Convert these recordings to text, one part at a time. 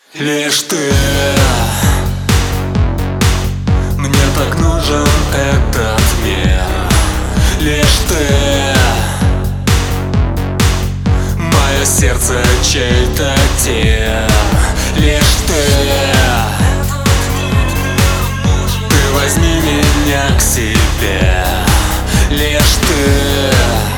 Лишь ты. Мне так нужен этот мир. Лишь ты. Мое сердце чей-то тир. Лишь ты. Ты возьми меня к себе. Лишь ты.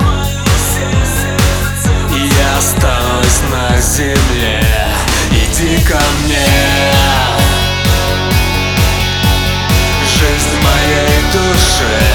И я останусь на земле. Иди ко мне, жизнь моей души.